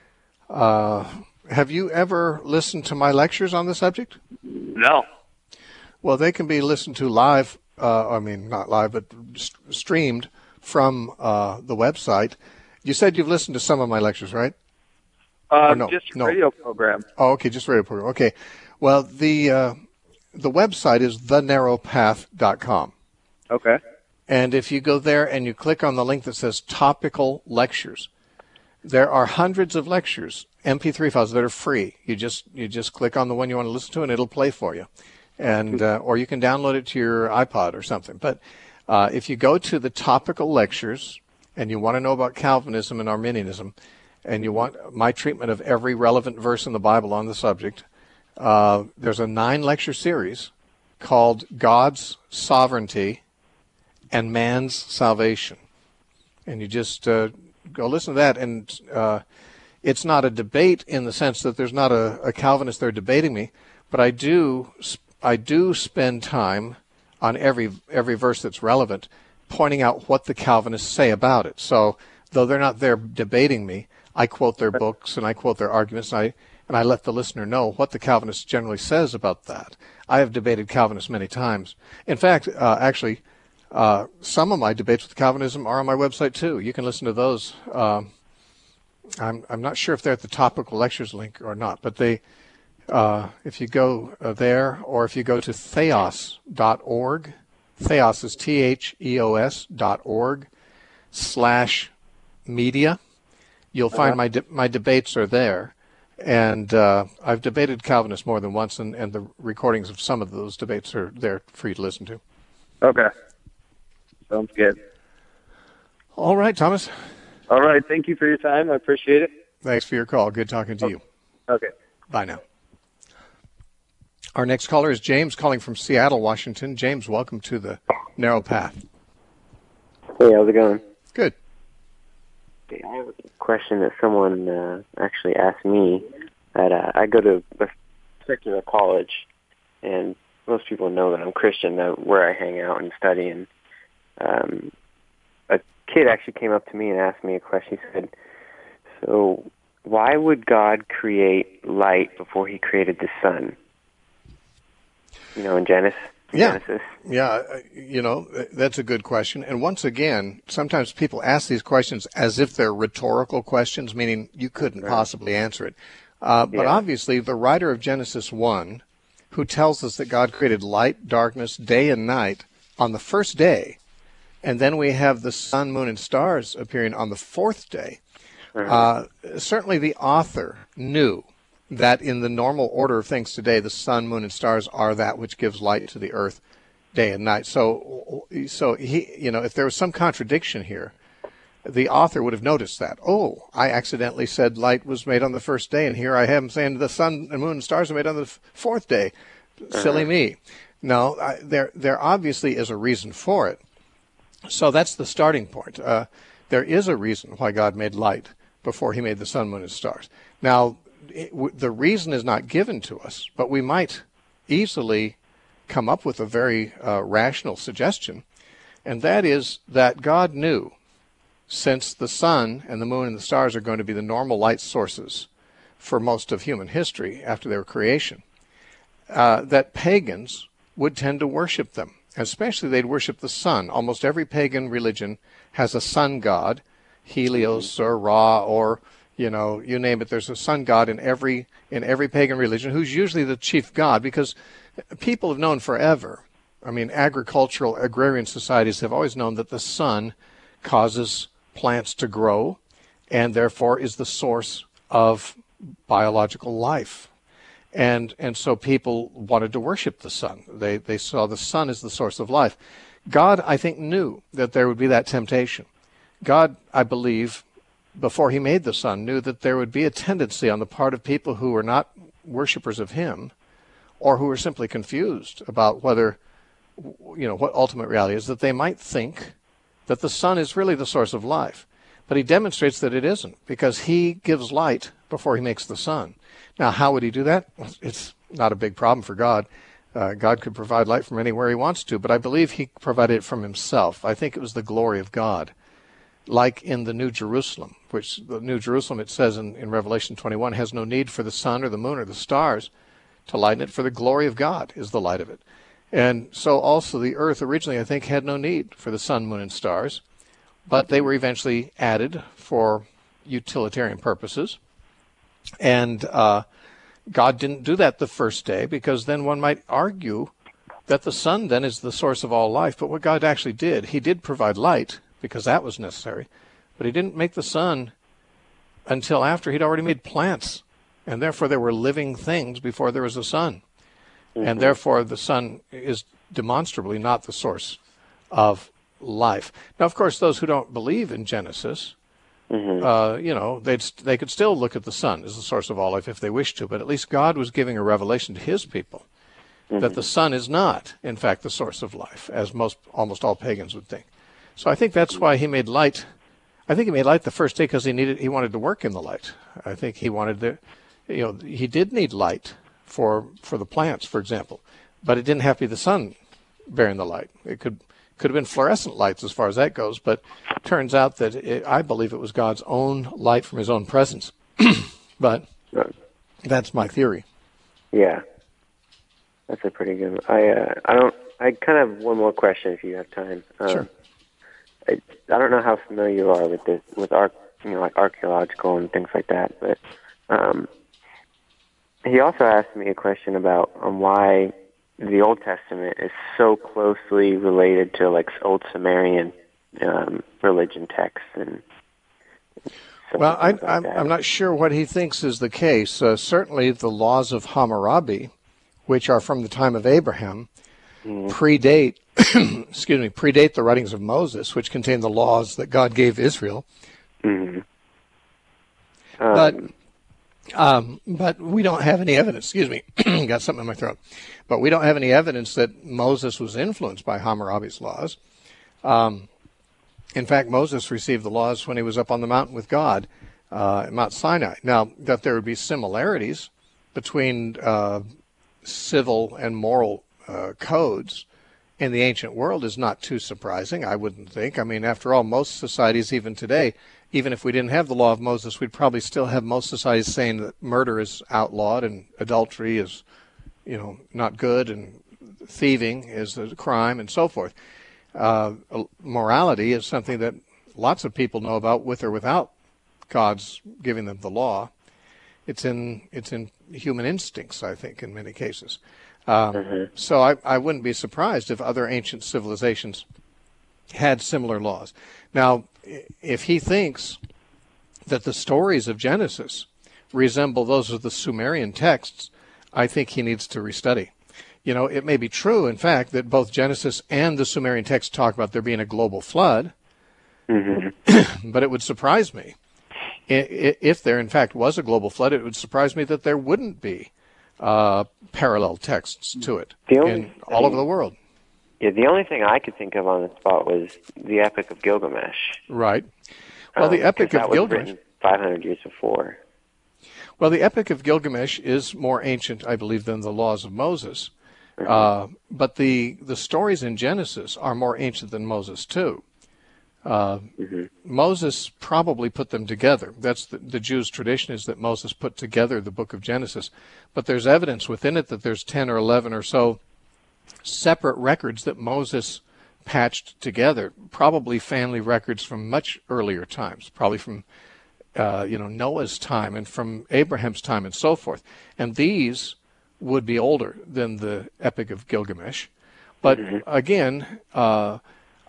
uh, have you ever listened to my lectures on the subject? No. Well, they can be listened to live. Uh, I mean, not live, but st- streamed from uh, the website. You said you've listened to some of my lectures, right? Uh, no? Just no. radio program. Oh, okay, just radio program. Okay. Well, the uh, the website is the narrow path dot com. Okay. And if you go there and you click on the link that says topical lectures, there are hundreds of lectures, M P three files that are free. You just you just click on the one you want to listen to, and it'll play for you. And uh, or you can download it to your iPod or something. But uh, if you go to the topical lectures and you want to know about Calvinism and Arminianism, and you want my treatment of every relevant verse in the Bible on the subject, uh, there's a nine-lecture series called God's Sovereignty and Man's Salvation. And you just uh, go listen to that, and uh, it's not a debate in the sense that there's not a, a Calvinist there debating me, but I do I do spend time on every every verse that's relevant, pointing out what the Calvinists say about it. So though they're not there debating me, I quote their books and I quote their arguments, and I and I let the listener know what the Calvinist generally says about that. I have debated Calvinists many times. In fact, uh, actually, uh, some of my debates with Calvinism are on my website too. You can listen to those. Um, I'm I'm not sure if they're at the topical lectures link or not, but they. Uh, if you go uh, there, or if you go to theos dot org, Theos is T H E O S dot org slash media, you'll find uh-huh. my de- my debates are there. And uh, I've debated Calvinists more than once, and, and the recordings of some of those debates are there for you to listen to. Okay. Sounds good. All right, Thomas. All right. Thank you for your time. I appreciate it. Thanks for your call. Good talking to okay. you. Okay. Bye now. Our next caller is James, calling from Seattle, Washington. James, welcome to the Narrow Path. Hey, how's it going? Good. Okay, I have a question that someone uh, actually asked me. That uh, I go to a secular college, and most people know that I'm Christian, that where I hang out and study. And um, a kid actually came up to me and asked me a question. He said, "So why would God create light before He created the sun?" You know, in Genesis. Yeah, Genesis. yeah. You know, that's a good question. And once again, sometimes people ask these questions as if they're rhetorical questions, meaning you couldn't right. possibly answer it. Uh, but yeah. obviously, the writer of Genesis one, who tells us that God created light, darkness, day and night on the first day, and then we have the sun, moon, and stars appearing on the fourth day, mm-hmm. uh, certainly the author knew that in the normal order of things today, the sun, moon, and stars are that which gives light to the earth day and night. So, so he, you know, if there was some contradiction here, the author would have noticed that. Oh, I accidentally said light was made on the first day, and here I am saying the sun and moon and stars are made on the fourth day. Silly me. No, I, there, there obviously is a reason for it. So that's the starting point. Uh, there is a reason why God made light before He made the sun, moon, and stars. Now, It, w- the reason is not given to us, but we might easily come up with a very uh, rational suggestion, and that is that God knew, since the sun and the moon and the stars are going to be the normal light sources for most of human history after their creation, uh, that pagans would tend to worship them. Especially they'd worship the sun. Almost every pagan religion has a sun god, Helios or Ra or You know, you name it. There's a sun god in every in every pagan religion, who's usually the chief god, because people have known forever. I mean, agricultural, agrarian societies have always known that the sun causes plants to grow, and therefore is the source of biological life. And and so people wanted to worship the sun. They they saw the sun as the source of life. God, I think, knew that there would be that temptation. God, I believe, before He made the sun, knew that there would be a tendency on the part of people who were not worshipers of Him, or who were simply confused about whether, you know, what ultimate reality is, that they might think that the sun is really the source of life. But He demonstrates that it isn't, because He gives light before He makes the sun. Now, how would He do that? It's not a big problem for God. Uh, God could provide light from anywhere He wants to, but I believe He provided it from Himself. I think it was the glory of God. Like in the New Jerusalem, which the New Jerusalem, it says in, in Revelation twenty-one, has no need for the sun or the moon or the stars to lighten it, for the glory of God is the light of it. And so also the earth originally, I think, had no need for the sun, moon, and stars, but they were eventually added for utilitarian purposes. And uh, God didn't do that the first day, because then one might argue that the sun then is the source of all life. But what God actually did, he did provide light, because that was necessary, but he didn't make the sun until after he'd already made plants, and therefore there were living things before there was a sun. Mm-hmm. And therefore the sun is demonstrably not the source of life. Now, of course, those who don't believe in Genesis, mm-hmm. uh, you know, they'd, they could still look at the sun as the source of all life if they wished to, but at least God was giving a revelation to his people mm-hmm. that the sun is not, in fact, the source of life, as most almost all pagans would think. So I think that's why he made light. I think he made light the first day because he needed, he wanted to work in the light. I think he wanted to, you know, he did need light for for the plants, for example, but it didn't have to be the sun bearing the light. It could could have been fluorescent lights as far as that goes, but it turns out that it, I believe it was God's own light from his own presence. But that's my theory. Yeah, that's a pretty good one. I uh, I don't. I kind of have one more question if you have time. Um, sure. I, I don't know how familiar you are with this, with arch, you know, like archaeological and things like that, but um, he also asked me a question about um, why the Old Testament is so closely related to like old Sumerian um, religion texts and. Well, I, I'm, I'm not sure what he thinks is the case. Uh, certainly, the laws of Hammurabi, which are from the time of Abraham, mm. predate. excuse me, predate the writings of Moses, which contain the laws that God gave Israel. Mm-hmm. Um, but um, but we don't have any evidence. Excuse me, got something in my throat. But we don't have any evidence that Moses was influenced by Hammurabi's laws. Um, in fact, Moses received the laws when he was up on the mountain with God uh, at Mount Sinai. Now, that there would be similarities between uh, civil and moral uh, codes in the ancient world is not too surprising, I wouldn't think. I mean, after all, most societies, even today, even if we didn't have the law of Moses, we'd probably still have most societies saying that murder is outlawed and adultery is, you know, not good and thieving is a crime and so forth. Uh, morality is something that lots of people know about with or without God's giving them the law. It's in it's in human instincts, I think, in many cases. Um, mm-hmm. So I, I wouldn't be surprised if other ancient civilizations had similar laws. Now, if he thinks that the stories of Genesis resemble those of the Sumerian texts, I think he needs to restudy. You know, it may be true, in fact, that both Genesis and the Sumerian texts talk about there being a global flood, mm-hmm. but it would surprise me. If there, in fact, was a global flood, it would surprise me that there wouldn't be uh, parallel texts to it in all over the world. Yeah, the only thing I could think of on the spot was the Epic of Gilgamesh. Right. Well, um, the Epic of Gilgamesh, five hundred years before. Well, the Epic of Gilgamesh is more ancient, I believe, than the Laws of Moses. Mm-hmm. Uh, but the the stories in Genesis are more ancient than Moses too. Uh, mm-hmm. Moses probably put them together. That's the, the Jews' tradition, is that Moses put together the book of Genesis. But there's evidence within it that there's ten or eleven or so separate records that Moses patched together, probably family records from much earlier times, probably from uh, you know Noah's time and from Abraham's time and so forth. And these would be older than the Epic of Gilgamesh. But mm-hmm. again, uh,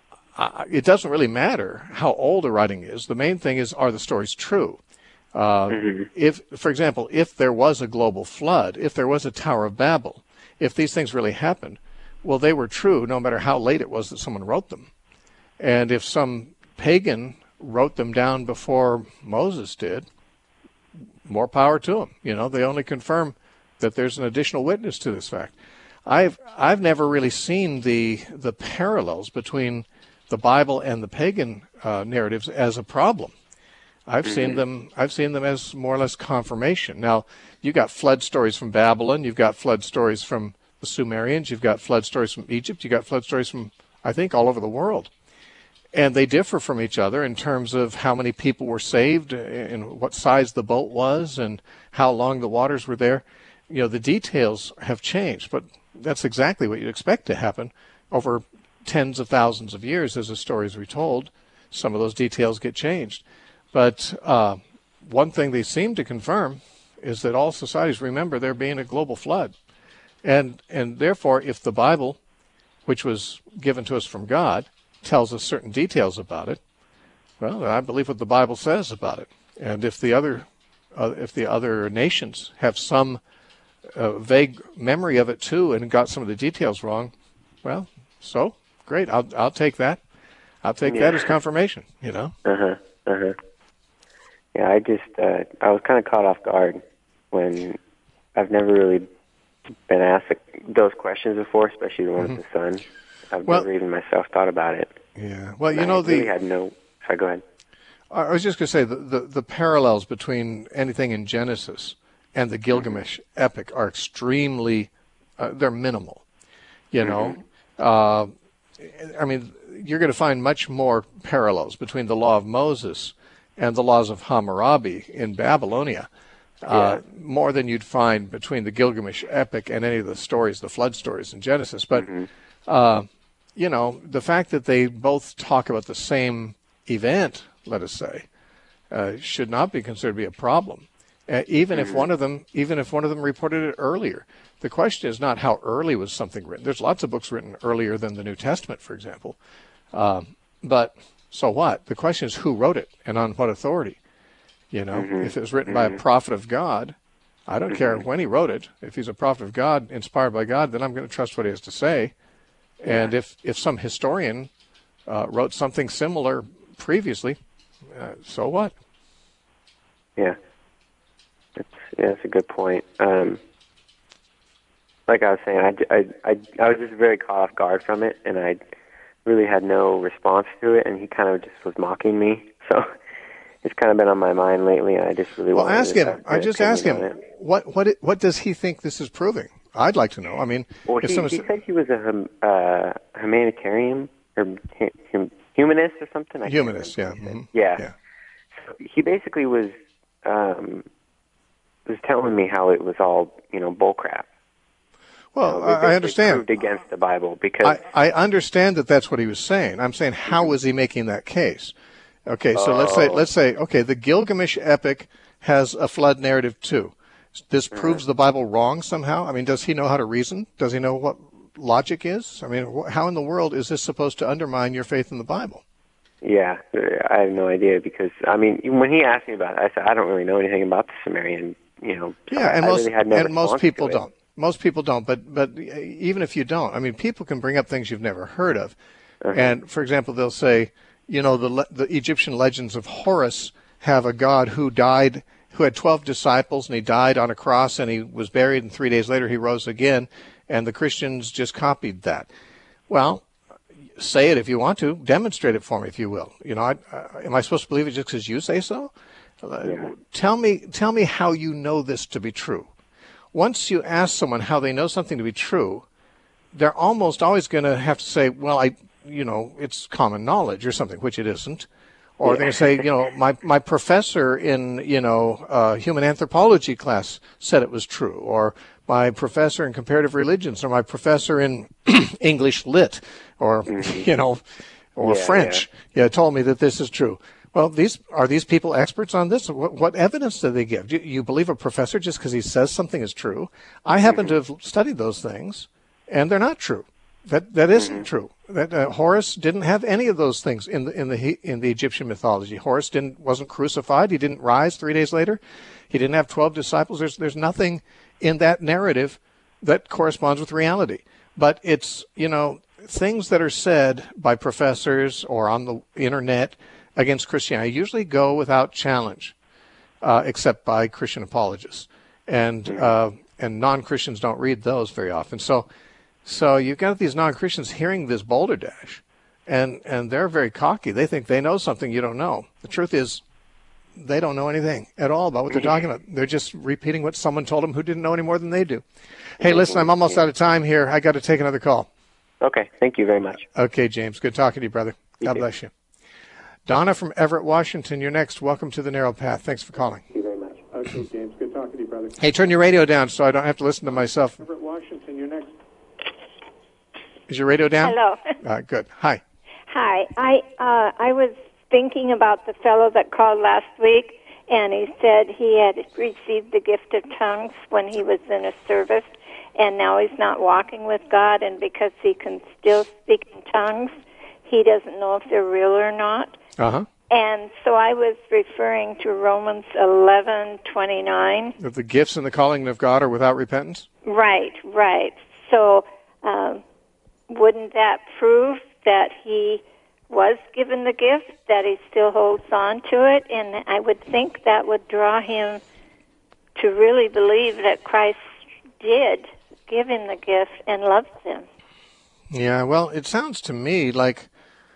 it doesn't really matter how old a writing is. The main thing is, are the stories true? Uh, mm-hmm. If, for example, if there was a global flood, if there was a Tower of Babel, if these things really happened, well, they were true no matter how late it was that someone wrote them. And if some pagan wrote them down before Moses did, more power to them. You know, they only confirm that there's an additional witness to this fact. I've I've never really seen the the parallels between the Bible and the pagan uh, narratives as a problem. I've mm-hmm. seen them. I've seen them as more or less confirmation. Now, you got flood stories from Babylon. You've got flood stories from the Sumerians. You've got flood stories from Egypt. You've got flood stories from, I think, all over the world. And they differ from each other in terms of how many people were saved and what size the boat was and how long the waters were there. You know, the details have changed, but that's exactly what you'd expect to happen over tens of thousands of years as the story is retold. Some of those details get changed. But uh, one thing they seem to confirm, is that all societies remember there being a global flood. And and therefore, if the Bible, which was given to us from God, tells us certain details about it, well, I believe what the Bible says about it. And if the other uh, if the other nations have some uh, vague memory of it too and got some of the details wrong, well, so great. I'll I'll take that. I'll take Yeah. that as confirmation. You know. Uh huh. Uh huh. Yeah, I just uh, I was kind of caught off guard when I've never really been asked those questions before, especially the one with the sun. I've Well- never even myself thought about it. Yeah. Well, you And know I really the. had no. Sorry, go ahead. I was just going to say the, the the parallels between anything in Genesis and the Gilgamesh epic are extremely. Uh, they're minimal. You know. Uh, I mean, you're going to find much more parallels between the law of Moses and the laws of Hammurabi in Babylonia, uh, more than you'd find between the Gilgamesh epic and any of the stories, the flood stories in Genesis. But, uh, you know, the fact that they both talk about the same event, let us say, uh, should not be considered to be a problem. Uh, even if one of them, even if one of them reported it earlier, the question is not how early was something written. There's lots of books written earlier than the New Testament, for example. Um, but so what? The question is who wrote it and on what authority. You know, if it was written by a prophet of God, I don't care when he wrote it. If he's a prophet of God, inspired by God, then I'm going to trust what he has to say. And if if some historian uh, wrote something similar previously, uh, so what? Yeah. That's, yeah, that's a good point. Um, like I was saying, I, I, I, I was just very caught off guard from it, and I really had no response to it, and he kind of just was mocking me. So it's kind of been on my mind lately, and I just really Well, wanted ask to him. have I your just ask him, opinion on it. what what it, what does he think this is proving? I'd like to know. I mean, Well, if he, someone he said- said he was a hum, uh, humanitarian or hum, hum, humanist or something. I can't humanist, yeah, remember what he mhm, said. Yeah. yeah. So he basically was um, was telling me how it was all, you know, bullcrap. Well, Uh, I, I basically understand. Proved against the Bible because I, I understand that that's what he was saying. I'm saying, how was he making that case? Okay, so let's say, Oh. let's say, okay, the Gilgamesh epic has a flood narrative too. This proves the Bible wrong somehow? I mean, does he know how to reason? Does he know what logic is? I mean, wh- how in the world is this supposed to undermine your faith in the Bible? yeah, I have no idea because I mean, when he asked me about it, I said I don't really know anything about the Sumerian. You know, so Yeah, I, and I most really had no and most response people to it. don't. Most people don't. But but even if you don't, I mean, people can bring up things you've never heard of. And for example, they'll say, you know, the le- the Egyptian legends of Horus have a god who died, who had twelve disciples, and he died on a cross, and he was buried, and three days later he rose again, and the Christians just copied that. Well, say it if you want to. Demonstrate it for me if you will. You know, I, uh, am I supposed to believe it just because you say so? Uh, Tell me, tell me how you know this to be true. Once you ask someone how they know something to be true, they're almost always going to have to say, well, I, you know, it's common knowledge or something, which it isn't. Or they're going to say, you know, my, my professor in, you know, uh, human anthropology class said it was true. Or my professor in comparative religions, or my professor in English lit, or, you know, or Yeah, French, yeah. told me that this is true. Well, these are these people experts on this? What, what evidence do they give? Do you believe a professor just because he says something is true? I happen to have studied those things, and they're not true. That that isn't true. That uh, Horus didn't have any of those things in the in the he- in the Egyptian mythology. Horus didn't wasn't crucified. He didn't rise three days later. He didn't have twelve disciples. There's there's nothing in that narrative that corresponds with reality. But it's, you know, things that are said by professors or on the internet against Christianity usually go without challenge, uh, except by Christian apologists, and uh, and non-Christians don't read those very often. So, so you've got these non-Christians hearing this boulder dash, and and they're very cocky. They think they know something you don't know. The truth is, they don't know anything at all about what they're talking about. They're just repeating what someone told them who didn't know any more than they do. Hey, listen, I'm almost out of time here. I got to take another call. Okay, thank you very much. Okay, James. Good talking to you, brother. God too. bless you. Donna from Everett, Washington, you're next. Welcome to The Narrow Path. Thanks for calling. Thank you very much. Okay, James. Good talking to you, brother. Hey, turn your radio down so I don't have to listen to myself. Everett, Washington, you're next. Is your radio down? Hello. Uh, good. Hi. Hi. I uh, I was thinking about the fellow that called last week, and he said he had received the gift of tongues when he was in a service, and now he's not walking with God, and because he can still speak in tongues, he doesn't know if they're real or not. Uh-huh. And so I was referring to Romans eleven twenty-nine. That the gifts and the calling of God are without repentance? Right, right. So um, wouldn't that prove that he was given the gift, that he still holds on to it? And I would think that would draw him to really believe that Christ did give him the gift and loves him. Yeah, well, it sounds to me like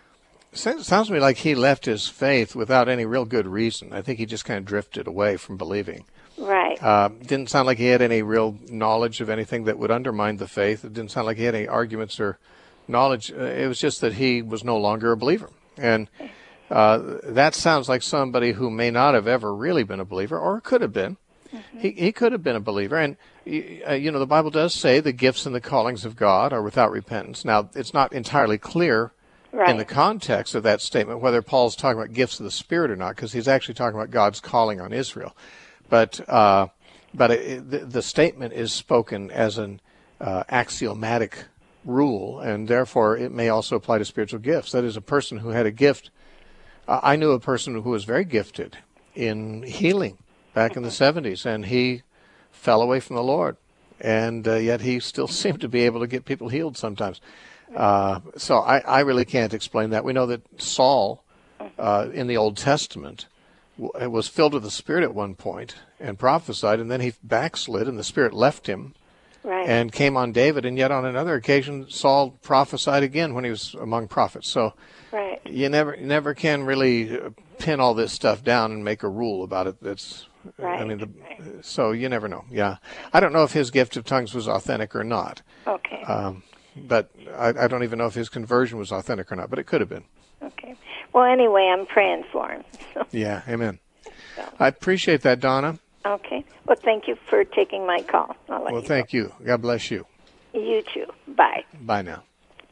it sounds to me like he left his faith without any real good reason. I think he just kind of drifted away from believing. Right. Uh, didn't sound like he had any real knowledge of anything that would undermine the faith. It didn't sound like he had any arguments or knowledge. Uh, it was just that he was no longer a believer. And uh, that sounds like somebody who may not have ever really been a believer, or could have been. Mm-hmm. He he could have been a believer. And, uh, you know, the Bible does say the gifts and the callings of God are without repentance. Now, it's not entirely clear right. in the context of that statement whether Paul's talking about gifts of the Spirit or not, because he's actually talking about God's calling on Israel. But uh, but it, the, the statement is spoken as an uh, axiomatic rule, and therefore it may also apply to spiritual gifts. That is, a person who had a gift. Uh, I knew a person who was very gifted in healing back in the seventies, and he fell away from the Lord, and uh, yet he still seemed to be able to get people healed sometimes. Uh, so I, I really can't explain that. We know that Saul uh, in the Old Testament was filled with the Spirit at one point and prophesied, and then he backslid and the Spirit left him right. and came on David, and yet on another occasion Saul prophesied again when he was among prophets. So right. you never never can really pin all this stuff down and make a rule about it. That's right. I mean, the, right. so you never know. Yeah, I don't know if his gift of tongues was authentic or not. Okay. Um, but I, I don't even know if his conversion was authentic or not, but it could have been. Okay. Well, anyway, I'm praying for him. So. Yeah, amen. So. I appreciate that, Donna. Okay. Well, thank you for taking my call. I'll let well, you thank go. you. God bless you. You too. Bye. Bye now.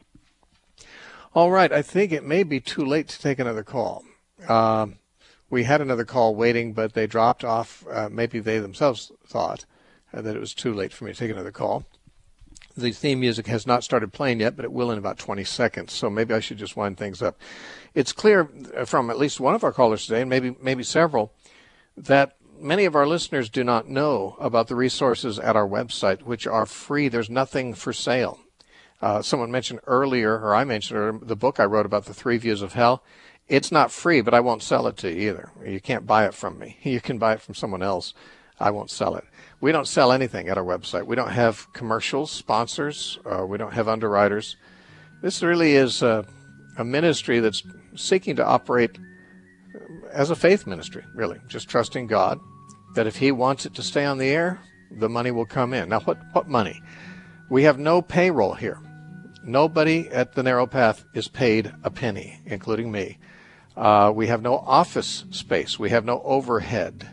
All right. I think it may be too late to take another call. Um, we had another call waiting, but they dropped off. Uh, maybe they themselves thought uh, that it was too late for me to take another call. The theme music has not started playing yet, but it will in about twenty seconds, so maybe I should just wind things up. It's clear from at least one of our callers today, and maybe maybe several, that many of our listeners do not know about the resources at our website, which are free. There's nothing for sale. Uh, someone mentioned earlier, or I mentioned earlier, the book I wrote about the three views of hell. It's not free, but I won't sell it to you either. You can't buy it from me. You can buy it from someone else. I won't sell it. We don't sell anything at our website. We don't have commercials, sponsors. Uh, we don't have underwriters. This really is a, a ministry that's seeking to operate as a faith ministry, really, just trusting God that if he wants it to stay on the air, the money will come in. Now, what, what money? We have no payroll here. Nobody at the Narrow Path is paid a penny, including me. Uh, we have no office space. We have no overhead.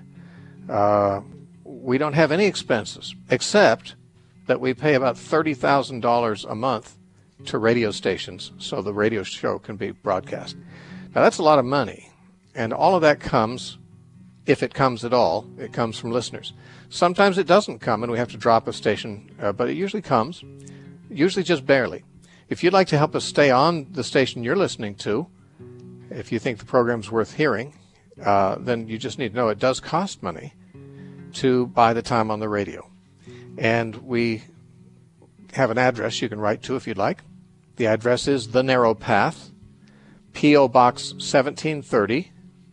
Uh, we don't have any expenses, except that we pay about thirty thousand dollars a month to radio stations so the radio show can be broadcast. Now, that's a lot of money, and all of that comes, if it comes at all, it comes from listeners. Sometimes it doesn't come, and we have to drop a station, uh, but it usually comes, usually just barely. If you'd like to help us stay on the station you're listening to, if you think the program's worth hearing, uh, then you just need to know it does cost money to buy the time on the radio. And we have an address you can write to if you'd like. The address is The Narrow Path, P O. Box seventeen thirty,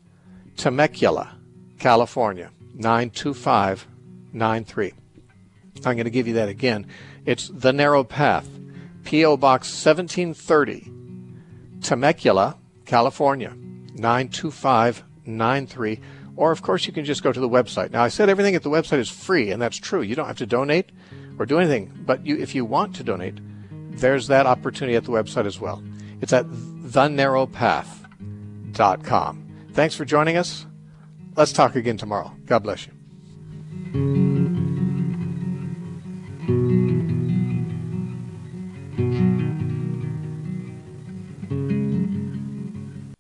Temecula, California, nine two five nine three. I'm going to give you that again. It's The Narrow Path, P O. Box seventeen thirty, Temecula, California, nine two five nine three. Or, of course, you can just go to the website. Now, I said everything at the website is free, and that's true. You don't have to donate or do anything. But you, if you want to donate, there's that opportunity at the website as well. It's at the narrow path dot com. Thanks for joining us. Let's talk again tomorrow. God bless you.